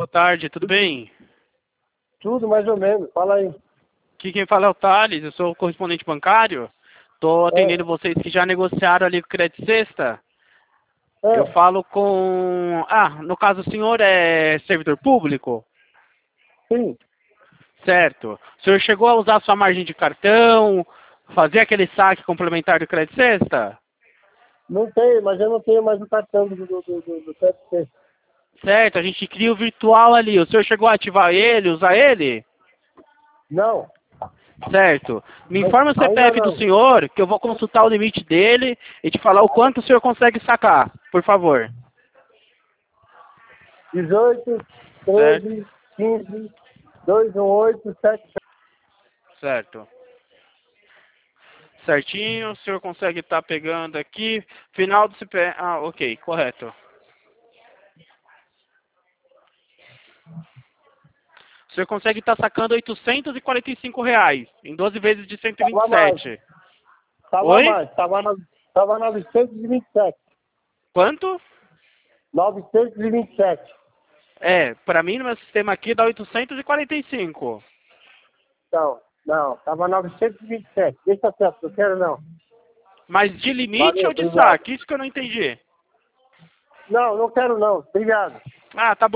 tarde, tudo bem? Tudo mais ou menos, fala aí. Aqui quem fala é o Thales, eu sou o correspondente bancário. Estou atendendo vocês que já negociaram ali com o Credit Sexta. Eu falo com... no caso o senhor é servidor público? Sim, Certo. O senhor chegou a usar sua margem de cartão, fazer aquele saque complementar do Credit Sexta? não tenho, mas eu não tenho mais o cartão do CFC. Certo, a gente cria o virtual ali. O senhor chegou a ativar ele, usar ele? Não, Certo. Me informa o ainda CPF do não. senhor, que eu vou consultar o limite dele e te falar o quanto o senhor consegue sacar, por favor. 18, Certo. 13, 15, 218, 7. Certo. Certinho, o senhor consegue estar pegando aqui. Final do CPF. Ah, ok, correto. O senhor consegue estar sacando R$ 845 em 12 vezes de Tava mais, 127. tava Oi? mais, tava 927. Quanto? 927. Para mim no meu sistema aqui dá 845. Não, tava 927. Deixa certo, não quero não. Mas de limite Valeu, ou de obrigado. saque? Isso que eu não entendi. Não, não quero não, obrigado. Ah, tá bom.